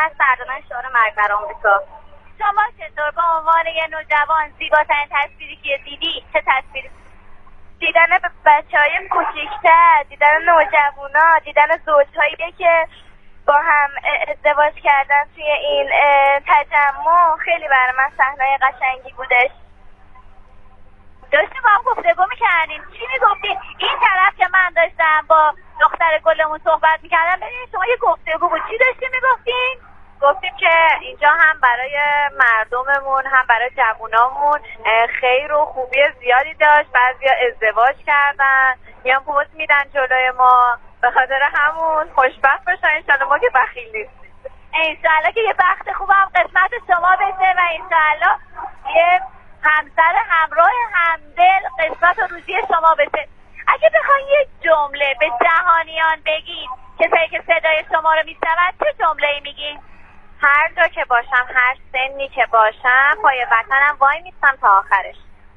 سردادن شعار مرگ بر آمریکا. شما چطور به عنوان یه نوجوان زیباترین تصویری که دیدی چه تصویری؟ دیدن بچه‌های کوچیک‌تر، دیدن نوجوانا، دیدن زوج‌هایی که با هم ازدواج کردن توی این تجمع خیلی برای من صحنه قشنگی بودش. داشتیم با هم گفتگو میکردیم، چی میگفتیم؟ این طرف که من داشتم با دختر گلمون صحبت میکردم، ببینید شما یه گفتگو بود، چی داشتیم میگفتیم؟ گفتیم که اینجا هم برای مردممون هم برای جوونامون خیر و خوبی زیادی داشت. بعضیا ازدواج کردن، میان پوز میدن جلوی ما، به خاطر همون خوشبخت باشن انشالله، ما که بخیل نیستیم. انشالله که یه بخت خوبم قسمت شما بشه و انشالله یه همسر همراه همدل قسمت و روزی شما بشه. اگه بخواین یه جمله به جهانیان بگین کسایی که صدای شما رو میشنون، چه جمله‌ای میگین؟ هر جا که باشم، هر سنی که باشم، پای وطنم وای میستم تا آخرش.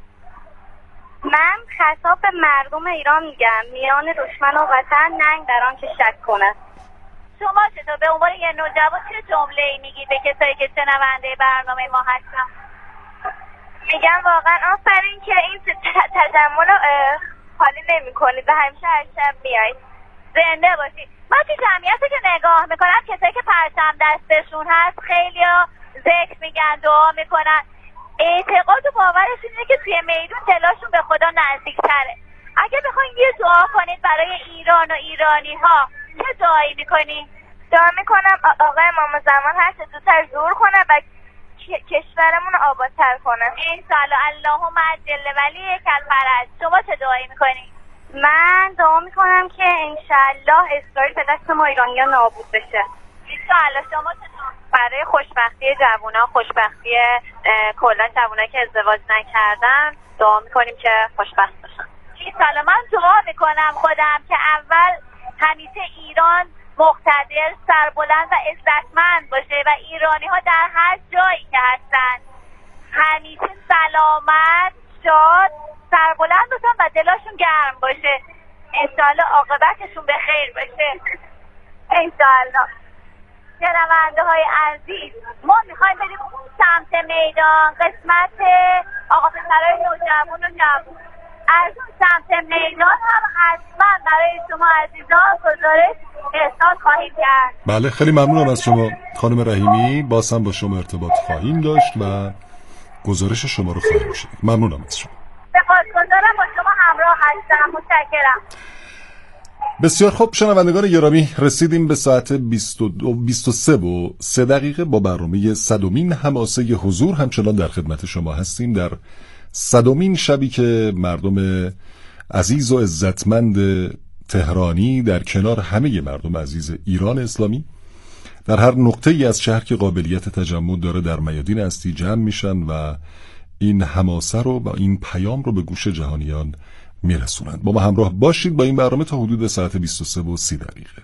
من خطاب به مردم ایران میگم میان دشمن و وطن ننگ در آن که شک کنه. شما چطور به عنوان یه نوجوان چه جمله‌ای میگی به کسایی که شنونده برنامه ما هستن؟ میگم واقعا آفرین که این تجمع رو خالی نمی کنید و همیشه هر شب میایید. زنده باشید. من تو جمعیتی که نگاه میکنم کسایی که پرچم دستشون هست خیلی ذکر میگن، دعا میکنن، اعتقاد و باورشون اینه که توی میدون دلاشون به خدا نزدیکتره. اگه بخواین یه دعا کنید برای ایران و ایرانی ها، چه دعایی میکنید؟ دعا میکنم آقا امام زمان هر چه زودتر ظهور کنه و کشورمون رو آبادتر کنه. انشالله. اللهم عجل ولی کالفرج. شما چه دعایی میکنید؟ من دعا میکنم که انشالله اسرائیل به دست ما ایرانی‌ها نابود بشه. انشالله. شما چطور؟ برای خوشبختی جوونا، خوشبختی کلا جوونایی که ازدواج نکردن دعا میکنیم که خوشبخت باشن. انشالله. من دعا میکنم خودم که اول همیشه ایران مقتدر، سربلند و عزتمند باشه و ایرانی ها در هر جایی که هستن همیشه سلامت، شاد، سربلند باشن و دلاشون گرم باشه. انشالله عاقبتشون به خیر باشه. انشالله. شنونده های عزیز، ما میخوایم بریم اون سمت میدان، قسمت آقا پسرای نوجوان و جوان. از اون سمت میدان هم حتما برای شما عزیزان گزارش ارسال خواهیم کرد. بله، خیلی ممنونم از شما خانم رحیمی. باز هم با شما ارتباط خواهیم داشت و گزارش شما رو خواهیم شنید. ممنونم از شما. سپاسگزارم، با شما همراه هستم. متشکرم. بسیار خوب شنوندگان گرامی، رسیدیم به ساعت 23:03 با برنامه 100مین حماسه حضور. همچنان در خدمت شما هستیم در 100مین شبی که مردم عزیز و عزتمند تهرانی در کنار همه مردم عزیز ایران اسلامی در هر نقطه‌ای از شهر که قابلیت تجمع داره در میادین هستی جمع میشن و این حماسه رو و این پیام رو به گوش جهانیان میرسونند. با ما همراه باشید با این برنامه تا حدود ساعت 23:30.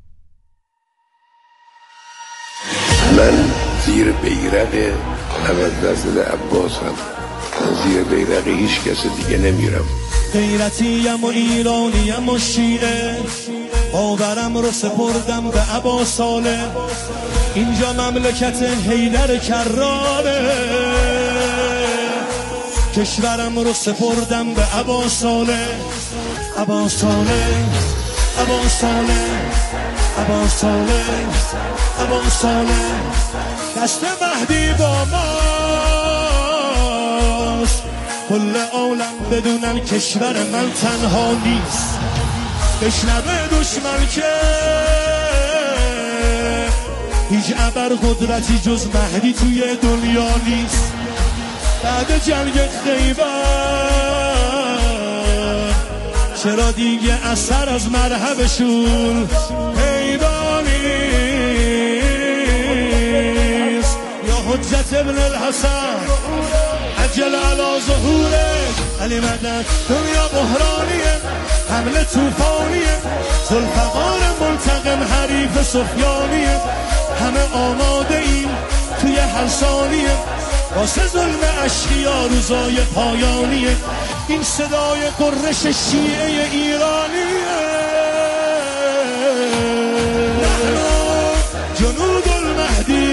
من زیر بیرق 90% عباسم، زیر بیرق هیچ کس دیگه نمیرم. غیرتیم و ایرانیم و شیعه، باورم رو سپردم به عبا صالح. اینجا مملکت حیدر کراره، کشورم رو سپردم به عبا صالح. عبا صالح، عبا صالح، عبا صالح، عبا صالح. دست مهدی با ماست، کل عالم بدونن کشور من تنها نیست. بشنوه دشمن که هیچ ابر قدرتی جز مهدی توی دنیا نیست. بعد جنگ خیبر چرا دیگه اثر از مرحبشون پیدا نیست؟ یا حجت ابن الحسن عجل علی ظهوره، علی مدد دنیا بحرانیه، حمله توفانیه، ذوالفقار منتقم حریف سفیانیه. همه آماده ایم توی هر ثانیه واسه ظلم اشقیا روزای پایانیه. این صدای قررش شیعه ایرانیه. نحن جنود المهدی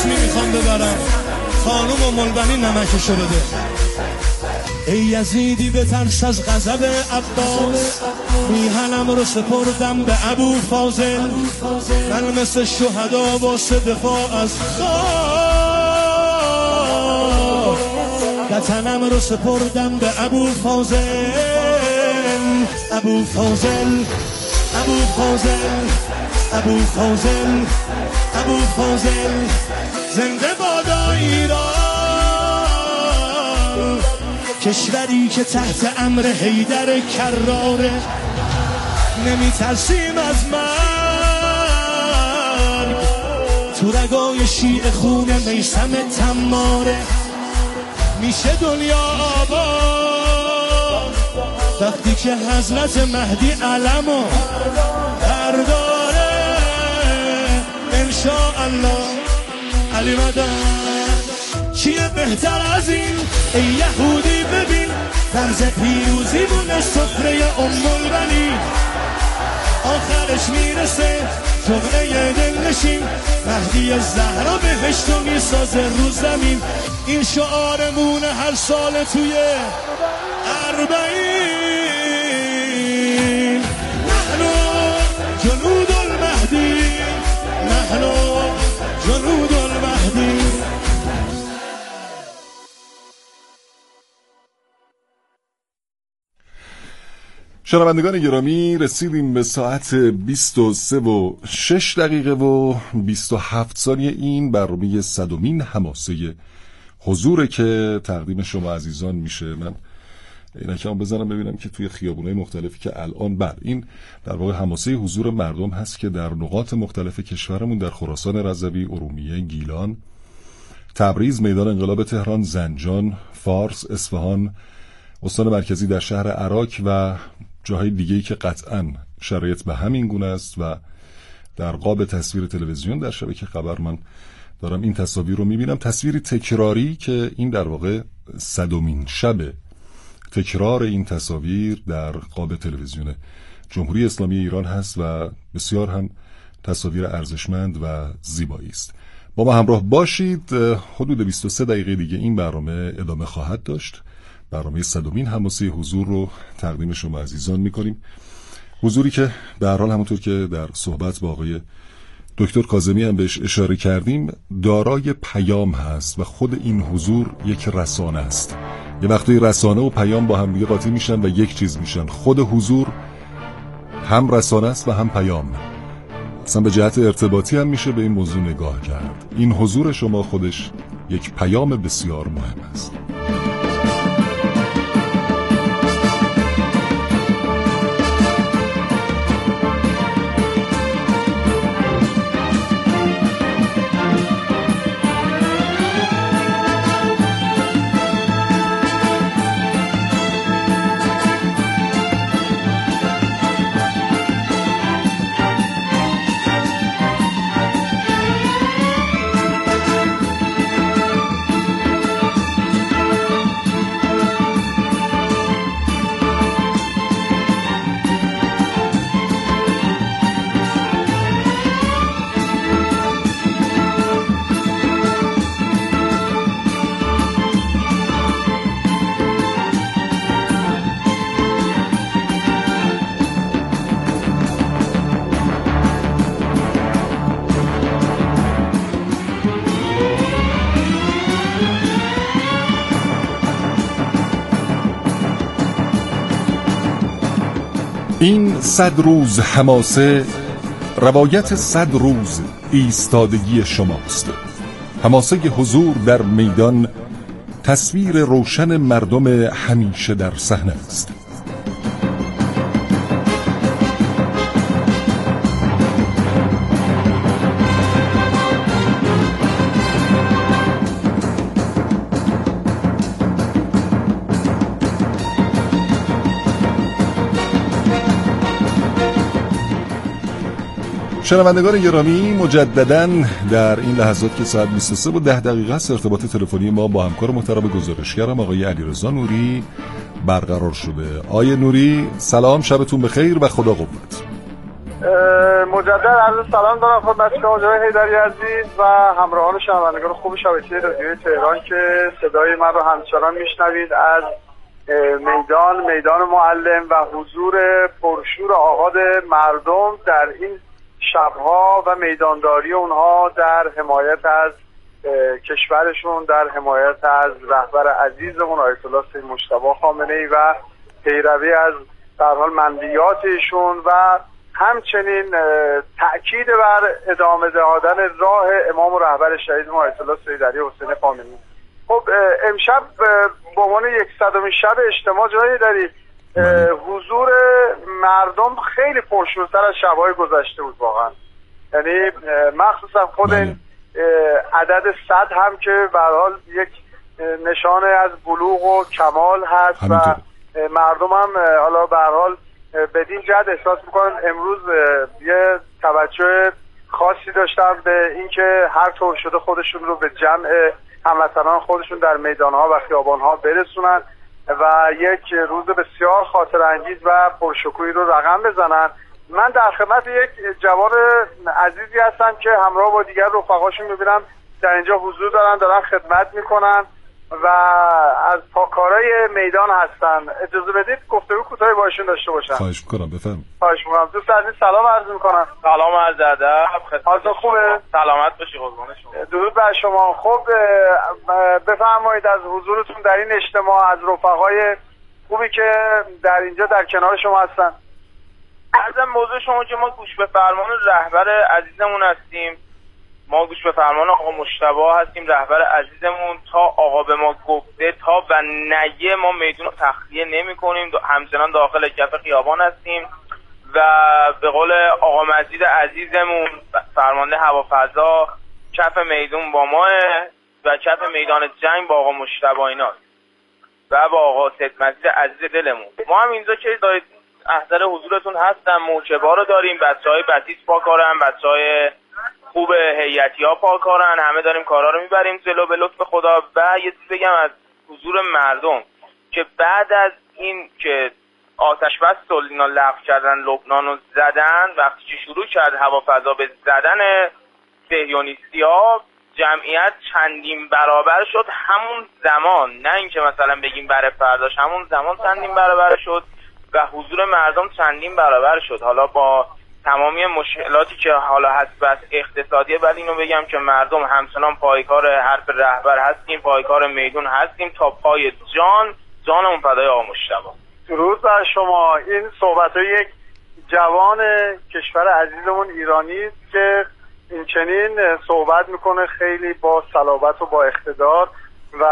اسمی میخوام ببرم، خانوم و ملبنی نمکشو بده. ای یزیدی به ترس از غضب عباس، میهنم رو سپردم به ابو فاضل. من مثل شهدا واسه دفاع از خاک، وطنم رو سپردم به ابو فاضل. ابو فاضل، ابو فاضل، ابو فاضل، ابو فاضل، زنده بادا ایران، کشوری که تحت امر حیدر کراره. نمی ترسیم از مرگ، تو رگای شیعه خون میثم تماره. میشه دنیا آباد وقتی که حضرت مهدی علمو برداره. انشاءالله علی مدد. چیه بهتر از این ای یهودی؟ ببین رمز پیروزی بونه سفره البنین. آخرش میرسه جمعه دلنشین، مهدی زهرا بهشتو میسازه رو زمین. این شعارمونه هر سال توی 40. نحن جنود المهدی، نحن جنود المهدی. شنوندگان گرامی، رسیدیم به ساعت 23:06 و 27 ثانیه. این برنامه 100مین حماسه حضوره که تقدیم شما عزیزان میشه. من اینکم بزنم ببینم که توی خیابونای مختلفی که الان این در واقع حماسه حضور مردم هست که در نقاط مختلف کشورمون، در خراسان رضوی، ارومیه، گیلان، تبریز، میدان انقلاب تهران، زنجان، فارس، اصفهان، استان مرکزی در شهر عراق و جاهای دیگه‌ای که قطعاً شرایط به همین گونه است و در قاب تصویر تلویزیون در شبکه خبر من دارم این تصاویر رو میبینم. تصویری تکراری که این در واقع 100مین شب تکرار این تصاویر در قاب تلویزیون جمهوری اسلامی ایران هست و بسیار هم تصاویر ارزشمند و زیبایی است. با ما همراه باشید. حدود 23 دقیقه دیگه این برنامه ادامه خواهد داشت. برنامه 100مین حماسه حضور رو تقدیم شما عزیزان میکنیم. حضوری که به هر حال همونطور که در صحبت با آقای دکتر کاظمی هم بهش اشاره کردیم دارای پیام هست و خود این حضور یک رسانه است. یه وقتی رسانه و پیام با هم دیگه قاطی میشن و یک چیز میشن. خود حضور هم رسانه است و هم پیام. اصلا به جهت ارتباطی هم میشه به این موضوع نگاه کرد. این حضور شما خودش یک پیام بسیار مهم است. این 100 روز حماسه روایت 100 روز ایستادگی شماست. حماسه حضور در میدان تصویر روشن مردم همیشه در صحنه است. شنوندگان گرامی، مجدداً در این لحظات که ساعت 23:10 است ارتباط تلفنی ما با همکار محترم گزارشگرم آقای علیرضا نوری برقرار شده. آقای نوری سلام، شبتون بخیر و خدا قوت. مجدد عرض سلام دارم خدمت شما جناب حیدری عزیز و همراهان شنوندگان خوب شبکه رادیوی تهران که صدای من رو همچنان میشنوید از میدان معلم و حضور پرشور آغاز مردم در این شبها و میدانداری اونها در حمایت از کشورشون، در حمایت از رهبر عزیزمون آیت الله سید مجتبی خامنه‌ای و پیروی از در حال منویات ایشون و همچنین تأکید بر ادامه دادن راه امام و رهبر شهید آیت الله سید علی حسین خامنه‌ای. خب امشب به عنوان 100مین شب اجتماع جایی دارید. حضور مردم خیلی پرشورتر از شب‌های گذشته بود واقعا، یعنی مخصوصا خود این عدد 100 هم که به هر حال یک نشانه از بلوغ و کمال هست و مردم هم حالا به هر حال بدین جهت احساس میکنن امروز یه توجه خاصی داشتن به اینکه هر طور شده خودشون رو به جمع هموطنان خودشون در میدانها و خیابانها برسونن و یک روز بسیار خاطر انگیز و پرشکوهی رو رقم بزنن. من در خدمت یک جوان عزیزی هستم که همراه با دیگر رفقاشون میبینم در اینجا حضور دارن خدمت میکنن و از پاکارای میدان هستن. اجازه بدید گفتگو کوتاهی باشون داشته باشم. خواهش میکنم، بفرمایید. خواهش میکنم. دوست عزیز سلام عرض میکنم. سلام عرض ادب. حالتون خوبه؟ سلامت باشی قربان شما. درود بر شما. خب بفرمایید از حضورتون در این اجتماع، از رفقای خوبی که در اینجا در کنار شما هستن. عرضم موضوع شما که ما گوش به فرمان رهبر عزیزمون هستیم، ما گوش به فرمان آقا مجتبی هستیم رهبر عزیزمون. تا آقا به ما گفته تا و نگه ما میدون رو تخلیه نمی کنیم، همچنان داخل کف خیابان هستیم و به قول آقا مجید عزیزمون فرمانده هوافضا کف میدون با ما و کف میدان جنگ با آقا مجتبی ایناست و با آقا سید مجید عزیز دلمون. ما هم اینجا که دارید احضر حضورتون هستم، موکبا رو داریم، بچهای بسیج پاکارن، بچهای خوب هیئتی ها پاکارن، همه داریم کارا رو میبریم جلو به لطف خدا. و یه چیز بگم از حضور مردم که بعد از این که آتش بس اینا لغو کردن، لبنان رو زدن، وقتی که شروع کرد هوافضا به زدن صهیونیستی‌ها، جمعیت چندین برابر شد همون زمان، نه اینکه مثلا بگیم برای فرداش، همون زمان چندین برابر شد و حضور مردم چندین برابر شد. حالا با تمامی مشکلاتی که حالا هست بس اقتصادیه، ولی اینو بگم که مردم همچنان پایکار حرف رهبر هستیم، پایکار میدون هستیم تا پای جانمون فدای آقا مجتبی. درود بر شما. این صحبت‌های یک جوان کشور عزیزمون ایرانی که این چنین صحبت میکنه خیلی با صلابت و با اقتدار و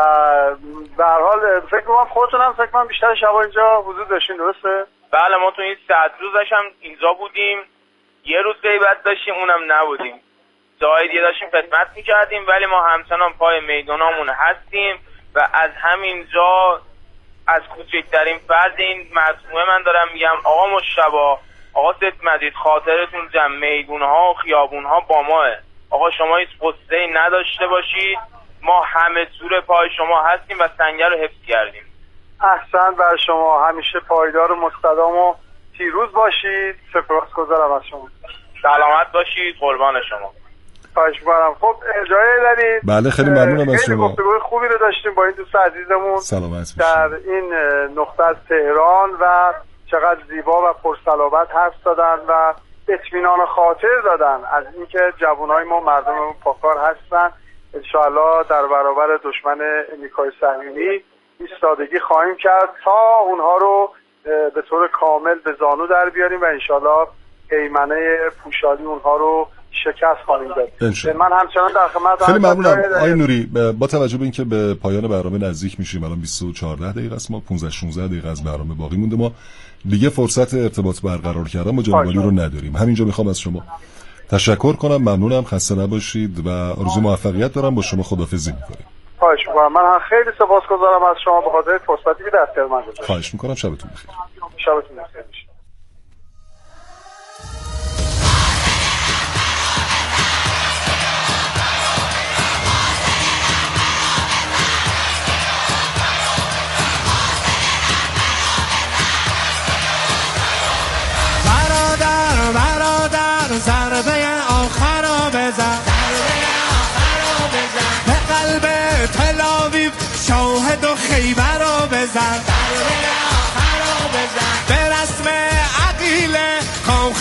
به هر حال فکر کنم خودتون هم فکر کنم بیشتر شبا اینجا حضور داشتین، درسته؟ بله، ما تو این 100 روزش هم اینجا بودیم، یه روز غیبت داشتیم اونم نبودیم، جای دیگه داشتیم خدمت میکردیم، ولی ما همچنان پای میدانمون هستیم و از همین جا از کوچکترین فرد این مجموعه من دارم میگم آقا مجتبی، آقا سید مجید، خاطرتون جمع میدونها و خیابونها با ماه. آقا شما هیچ قصه‌ای نداشته باشید، ما همه زور پای شما هستیم و سنگر رو حفظ کردیم. احسن بر شما، همیشه پایدار و مستدام و پیروز باشید. سپاسگزارم از شما. سلامت باشید، قربان شما. خواهش می‌کنم. خب اجازه دارید؟ بله خیلی ممنونم از شما. گفتگوی خوبی رو داشتیم با این دوست عزیزمون. سلامت در این نقطه از تهران و چقدر زیبا و پرصلابت حرف دادن و اطمینان خاطر دادن از اینکه جوانای ما مردم پاکار هستن. انشاءالله در برابر دشمن نیکای صهیونی ایستادگی خواهیم کرد تا اونها رو به طور کامل به زانو در بیاریم و انشاءالله پیمنه پوشالی اونها رو شکست خواهیم داد. من همچنان در خدمت. خیلی ممنونم آقای نوری. با توجه به اینکه به پایان برنامه نزدیک میشیم، الان 24 دقیقه است، ما 15-16 دقیقه از برنامه باقی مونده، ما دیگه فرصت ارتباط برقرار کردن با جناب عالی رو نداریم. همینجا میخوام از شما تشکر کنم، ممنونم، خسته نباشید و آرزوی موفقیت دارم. با شما خداحافظی میکنیم. خواهش میکنم. من خیلی سپاسگزارم از شما به خاطر فرصتی که در اختیار من گذاشتید. خواهش میکنم. شبتون بخیر. شبتون بخیر.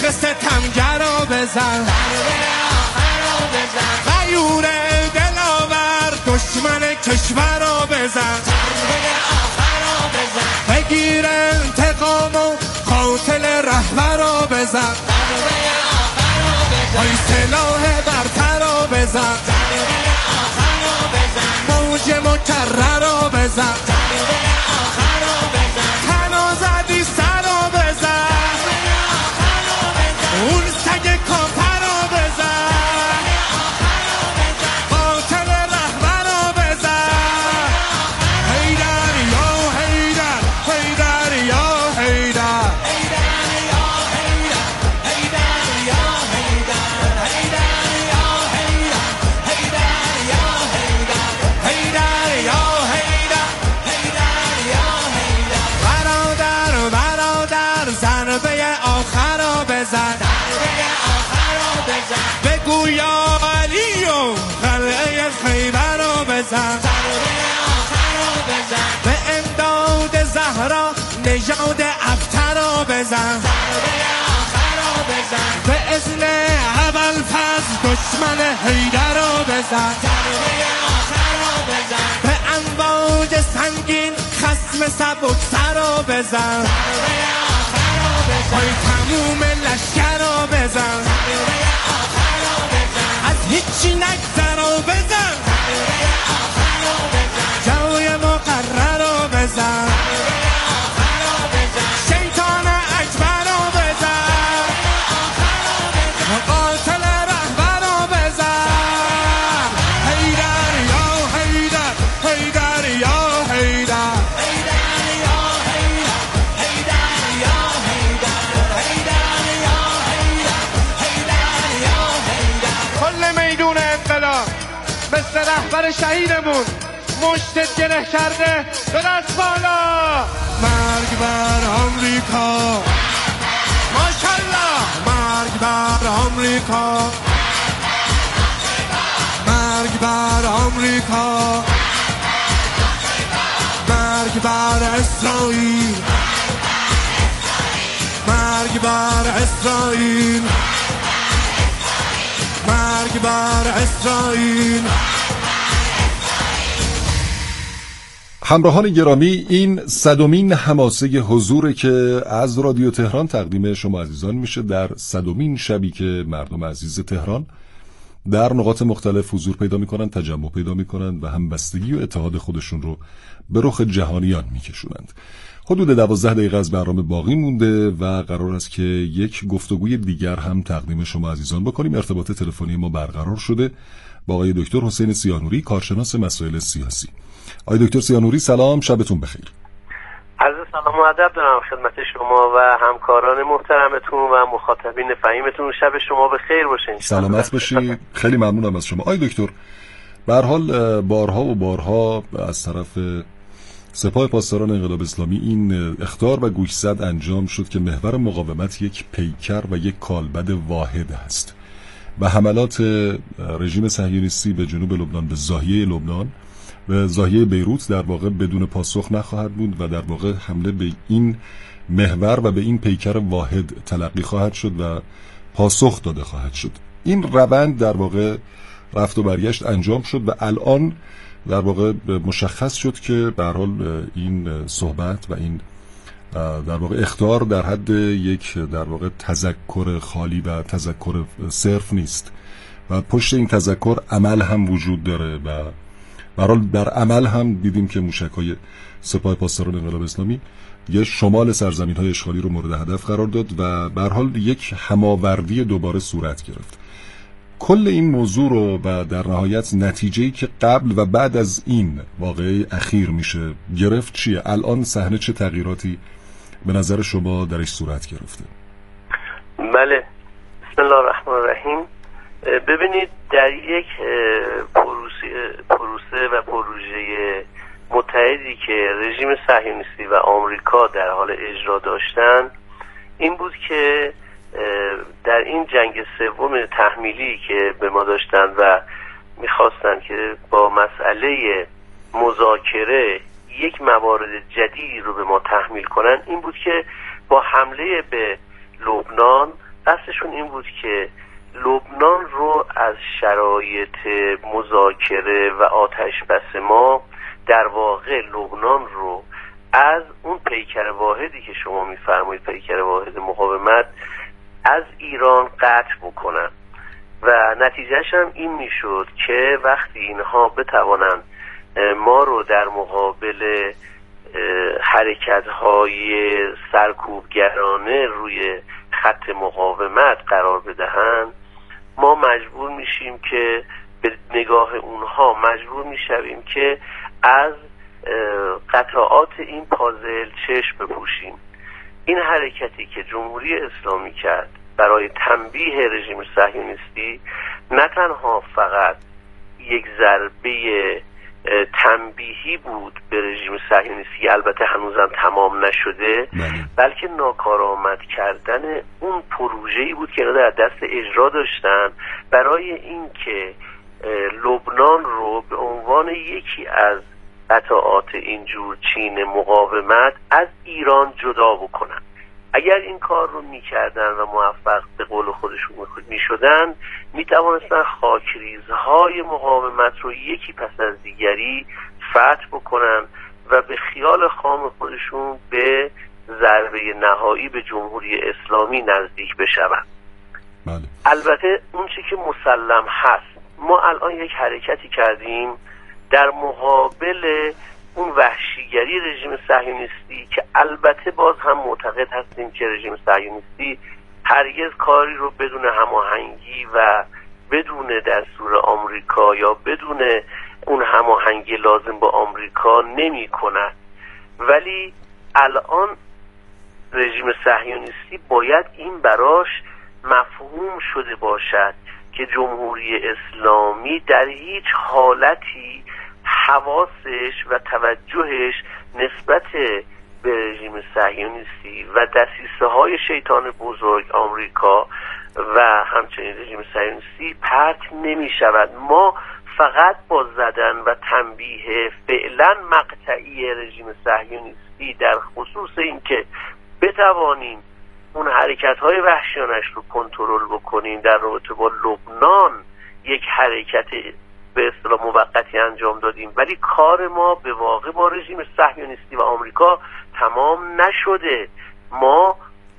تیغ ستمگرا بزن، غیور دلاور دشمن کشورا بزن، بگیر انتقام و قاتل رهبرا بزن، ای سلاح برترا بزن، موج مکررا بزن، تنازدی سرا بزن، اون سگ کافرا بزن، قاتل رهبرا بزن، حیدر یا حیدر، حیدر یا حیدر، بگو یا علی و قلعه خیبر رو بزن، به امداد زهرا نژاد ابتر رو بزن، به اذن ابوالفضل دشمن حیدر رو بزن، به امواج سنگین خصم سبکسر رو بزن، ای تموم لشکر رو بزن، از هیچی نگذر رو بزن، جای مقرر رو بزن، شیطان اکبر رو بزن، قاتل رهبر رو بزن، حیدر یا حیدر، حیدر یا حیدر، مثل رهبر شهیدمون مشتت گره کرده، دو دست بالا، مرگ بر آمریکا، ماشالله، مرگ بر آمریکا، مرگ بر آمریکا، مرگ بر اسرائیل، مرگ بر اسرائیل، مرگ بر اسرائیل. همراهان گرامی، این 100مین حماسه حضوره که از رادیو تهران تقدیم شما عزیزان میشه در 100مین شبی که مردم عزیز تهران در نقاط مختلف حضور پیدا میکنن، تجمع پیدا میکنن و همبستگی و اتحاد خودشون رو به رخ جهانیان میکشونند. حدود 12 دقیقه از برنامه باقی مونده و قرار است که یک گفتگوی دیگر هم تقدیم شما عزیزان بکنیم. ارتباط تلفنی ما برقرار شده با آقای دکتر حسین سیانوری، کارشناس مسائل سیاسی. آقای دکتر سیانوری سلام، شبتون بخیر. عرض سلام و ادب دارم خدمت شما و همکاران محترمتون و مخاطبین فهیمتون. شب شما بخیر باشه. سلامت باشید. خیلی ممنونم از شما. آقای دکتر، به هر حال بارها و بارها از طرف سپاه پاسداران انقلاب اسلامی این اخطار و گوشزد انجام شد که محور مقاومت یک پیکر و یک کالبد واحد است و حملات رژیم صهیونیستی به جنوب لبنان، به زاهیه لبنان، به زاهیه بیروت در واقع بدون پاسخ نخواهد بود و در واقع حمله به این محور و به این پیکر واحد تلقی خواهد شد و پاسخ داده خواهد شد. این روند در واقع رفت و برگشت انجام شد و الان در واقع مشخص شد که به هر حال این صحبت و این در واقع اخطار در حد یک در واقع تذکر خالی و تذکر صرف نیست و پشت این تذکر عمل هم وجود داره و به هر حال در عمل هم دیدیم که موشک‌های سپاه پاسداران انقلاب اسلامی یه شمال سرزمین‌های اشغالی رو مورد هدف قرار داد و به هر حال یک هماوردی دوباره صورت گرفت. کل این موضوع رو و در نهایت نتیجه‌ای که قبل و بعد از این واقعه اخیر میشه گرفت چیه؟ الان صحنه چه تغییراتی به نظر شما درش صورت گرفته؟ بله، بسم الله الرحمن الرحیم. ببینید، در یک پروسه و پروژه متحدی که رژیم صهیونیستی و آمریکا در حال اجرا داشتن این بود که در این جنگ سوم تحمیلی که به ما داشتن و میخواستن که با مسئله مذاکره یک موارد جدیدی رو به ما تحمیل کنن، این بود که با حمله به لبنان قصدشون این بود که لبنان رو از شرایط مذاکره و آتش بس ما، در واقع لبنان رو از اون پیکر واحدی که شما میفرمایید، پیکر واحد مقاومت، از ایران قطع بکنن و نتیجهش هم این میشد که وقتی اینها بتوانند ما رو در مقابل حرکت‌های سرکوبگرانه روی خط مقاومت قرار بدهند، ما مجبور میشیم که به نگاه اونها مجبور میشویم که از قطعات این پازل چشم بپوشیم. این حرکتی که جمهوری اسلامی کرد برای تنبیه رژیم صهیونیستی نه تنها فقط یک ضربه تنبیهی بود به رژیم صهیونیستی، البته هنوزم تمام نشده، بلکه ناکارآمد کردن اون پروژه‌ای بود که در دست اجرا داشتن برای اینکه لبنان رو به عنوان یکی از قطعات اینجور چین مقاومت از ایران جدا بکنن. اگر این کار رو میکردن و موفق به قول خودشون میشدن، میتوانستن خاکریزهای مقاومت رو یکی پس از دیگری فتح بکنن و به خیال خام خودشون به ضربه نهایی به جمهوری اسلامی نزدیک بشون. البته اون چی که مسلم هست، ما الان یک حرکتی کردیم در مقابل اون وحشیگری رژیم صهیونیستی که البته باز هم معتقد هستیم که رژیم صهیونیستی هرگز کاری رو بدون هماهنگی و بدون دستور آمریکا یا بدون اون هماهنگی لازم با آمریکا نمی کند. ولی الان رژیم صهیونیستی باید این براش مفهوم شده باشد که جمهوری اسلامی در هیچ حالتی حواسش و توجهش نسبت به رژیم صهیونیستی و دسیسه های شیطان بزرگ آمریکا و همچنین رژیم صهیونیستی پرت نمی شود. ما فقط با زدن و تنبیه فعلا مقطعی رژیم صهیونیستی در خصوص اینکه بتوانیم اون حرکت‌های وحشیانش رو کنترل بکنیم در رابطه با لبنان یک حرکت به اصطلاح موقتی انجام دادیم، ولی کار ما به واقع با رژیم صهیونیستی و آمریکا تمام نشده. ما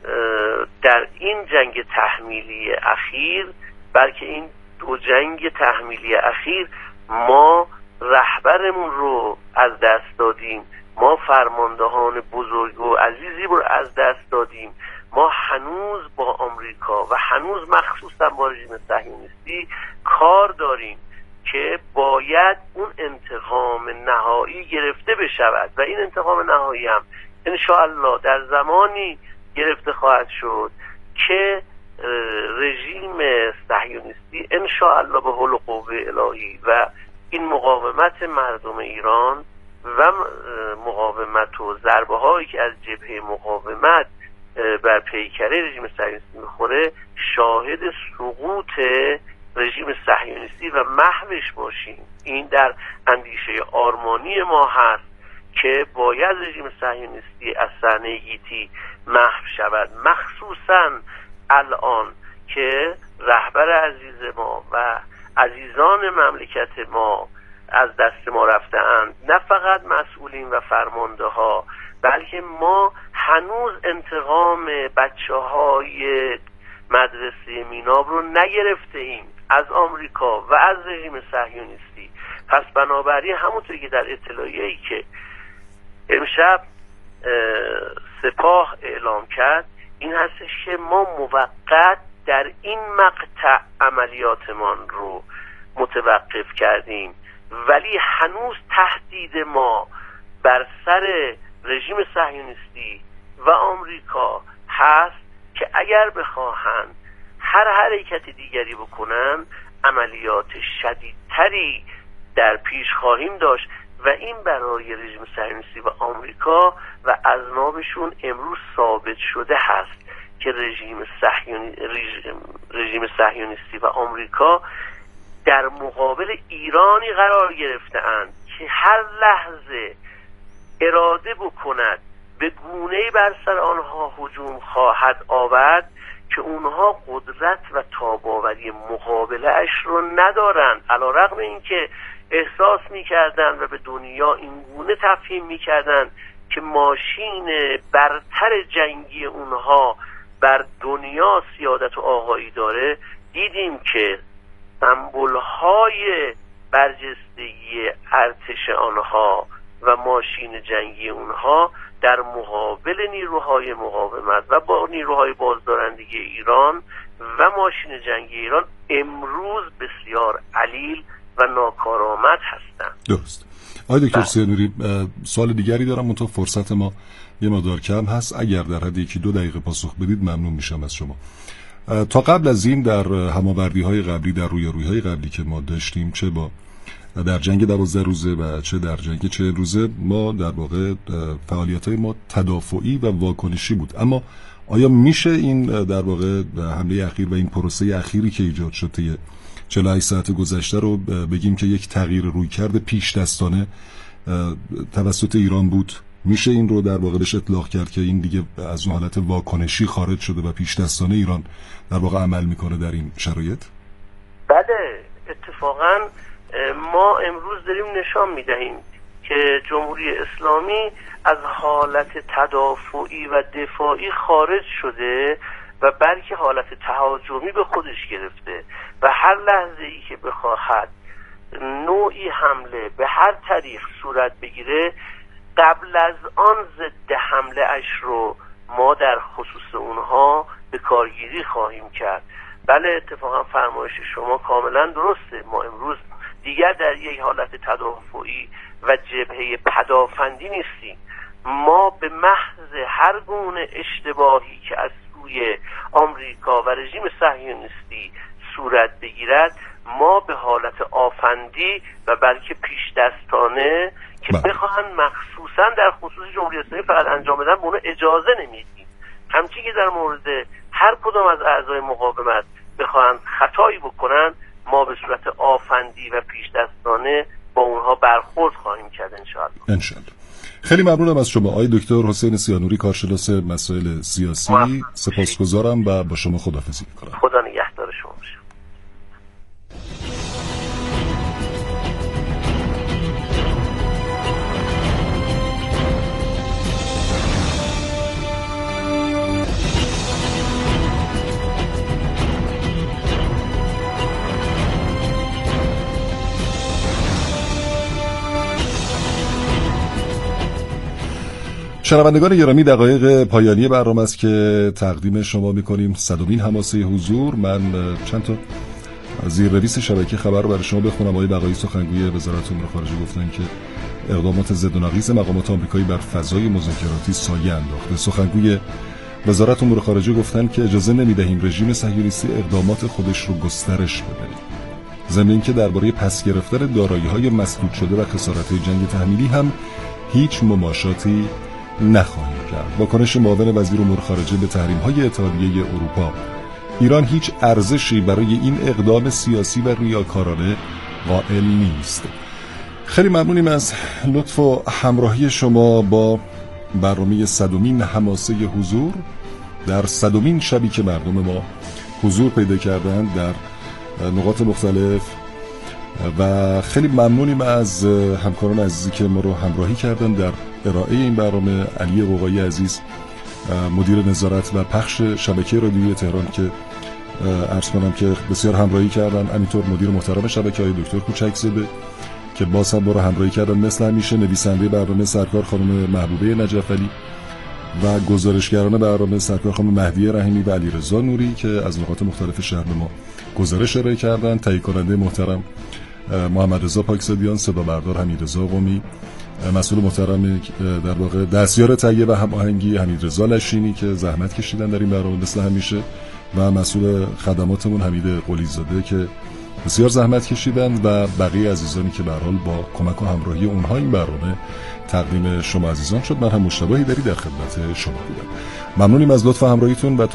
در این جنگ تحمیلی اخیر، بلکه این دو جنگ تحمیلی اخیر، ما رهبرمون رو از دست دادیم، ما فرماندهان بزرگ و عزیزی رو از دست دادیم. ما هنوز با آمریکا و هنوز مخصوصا با رژیم صهیونیستی کار داریم که باید اون انتقام نهایی گرفته بشود و این انتقام نهایی هم انشاءالله در زمانی گرفته خواهد شد که رژیم صهیونیستی انشاءالله به حول و قوه الهی و این مقاومت مردم ایران و مقاومت و ضربه هایی که از جبهه مقاومت بر پیکره رژیم صهیونیستی میخوره شاهد سقوط رژیم صهیونیستی و محوش باشیم. این در اندیشه آرمانی ما هست که باید رژیم صهیونیستی از صحنه گیتی محو شود، مخصوصا الان که رهبر عزیز ما و عزیزان مملکت ما از دست ما رفته‌اند، نه فقط مسئولین و فرمانده ها، بلکه ما هنوز انتقام بچه‌های مدرسه میناب رو نگرفته ایم از آمریکا و از رژیم صهیونیستی. پس بنابراین همونطوری که در اطلاعیه‌ای که امشب سپاه اعلام کرد این هستش که ما موقت در این مقطع عملیاتمان رو متوقف کردیم، ولی هنوز تهدید ما بر سر رژیم صهیونیستی و آمریکا هست که اگر بخواهند هر حرکت دیگری بکنن عملیات شدیدتری در پیش خواهیم داشت و این برای رژیم صهیونیستی و آمریکا و اذنابشون امروز ثابت شده هست که رژیم صهیونیستی و آمریکا در مقابل ایرانی قرار گرفته‌اند که هر لحظه اراده بکند به گونه‌ای بر سر آنها هجوم خواهد آورد که اونها قدرت و تاباوری مقابله اش رو ندارن، علیرغم اینکه احساس میکردن و به دنیا اینگونه تفهیم میکردن که ماشین برتر جنگی اونها بر دنیا سیادت و آقایی داره، دیدیم که سمبول‌های برجستگی ارتش آنها و ماشین جنگی اونها در مقابل نیروهای مقاومت و با نیروهای بازدارندگی ایران و ماشین جنگی ایران امروز بسیار علیل و ناکارآمد هستند. درست. آقای دکتر سیانوری، سوال دیگری دارم، منتها فرصت ما یه مقدار کم هست. اگر در حد 1-2 دقیقه پاسخ بدید ممنون میشم از شما. تا قبل از این در هماوردی‌های قبلی، در رویارویی‌های قبلی که ما داشتیم، چه با در جنگ 12 روزه و چه در جنگ 40 روزه، ما در واقع فعالیت‌های ما تدافعی و واکنشی بود. اما آیا میشه این در واقع حمله اخیر و این پروسه اخیری که ایجاد شد طی 48 ساعت گذشته رو بگیم که یک تغییر رویکرد پیش دستانه توسط ایران بود؟ میشه این رو در واقع بهش اطلاق کرد که این دیگه از اون حالت واکنشی خارج شده و پیش دستانه ایران در واقع عمل میکنه در این شرایط؟ بله، اتفاقا ما امروز داریم نشان میدهیم که جمهوری اسلامی از حالت تدافعی و دفاعی خارج شده و بلکه حالت تهاجمی به خودش گرفته و هر لحظه ای که بخواهد نوعی حمله به هر طریق صورت بگیره، قبل از آن ضد حمله اش رو ما در خصوص اونها به کارگیری خواهیم کرد. بله، اتفاقا فرمایش شما کاملا درسته. ما امروز دیگر در یک حالت تدافعی و جبهه پدافندی نیستیم. ما به محض هر گونه اشتباهی که از سوی آمریکا و رژیم صهیونیستی صورت بگیرد، ما به حالت آفندی و بلکه پیش دستانه که بخواهن مخصوصا در خصوص جمهوری اسلامی فقط انجام بدن به اون اجازه نمیدیم. همچنین که در مورد هر کدام از اعضای مقاومت بخواهن خطایی بکنن، ما به صورت آفندی و پیش دستانه با اونها برخورد خواهیم کرد انشاءالله. خیلی ممنونم از شما آقای دکتر حسین سیانوری، کارشناس مسائل سیاسی. سپاسگزارم و با شما خداحافظی می‌کنم. خدا نگهدار شما باشه. شنوندگان گرامی، دقایق پایانی برنامه است که تقدیم شما می‌کنیم. 100مین حماسه حضور. من چند تا زیرنویس شبکه خبر رو برای شما بخونم. آقای بقایی سخنگوی وزارت امور خارجه گفتن که اقدامات ضد و نقیض مقامات آمریکایی بر فضای مذاکراتی سایه انداخته. سخنگوی وزارت امور خارجه گفتن که اجازه نمی‌دهیم رژیم صهیونیستی اقدامات خودش رو گسترش بده. ضمن اینکه درباره پس گرفتن دارایی‌های مسدود شده و خسارت‌های جنگ تحمیلی هم هیچ مماشاتی نخواهیم کرد. واکنش معاون وزیر امور خارجه به تحریم‌های اتحادیه اروپا: ایران هیچ ارزشی برای این اقدام سیاسی و ریاکارانه قائل نیست. خیلی ممنونیم از لطف و همراهی شما با برنامه 100مین حماسه حضور در 100مین شبی که مردم ما حضور پیدا کردند در نقاط مختلف و خیلی ممنونیم از همکاران عزیزی که ما رو همراهی کردن در ارائه این برنامه. علی قوقایی عزیز، مدیر نظارت و پخش شبکه رادیویی تهران که عرض کنم که بسیار همراهی کردن. همینطور مدیر محترم شبکه های دکتر کوچکزاده که باز هم ما رو همراهی کردن مثل همیشه. نویسنده برنامه سرکار خانم محبوبه نجف علی و گزارشگران برنامه سرکار خانم مهدی رحیمی و علیرضا نوری که از نقاط مختلف شهر ما گزارش ارائه کردن. تهیه کننده محترم محمد رضا پاکزادیان، صدا بردار حمیدرضا قمی، مسئول محترم در واقع دستیار تهیه و هماهنگی حمیدرضا لشینی که زحمت کشیدن در این برنامه مثل همیشه و مسئول خدماتمون حمید قلیزاده که بسیار زحمت کشیدن و بقیه عزیزانی که به هر حال با کمک و همراهی اونها این برنامه تقدیم شما عزیزان شد. من هم مشتبه هیدری در خدمت شما بودم. ممنونیم از لطف همراهیتون و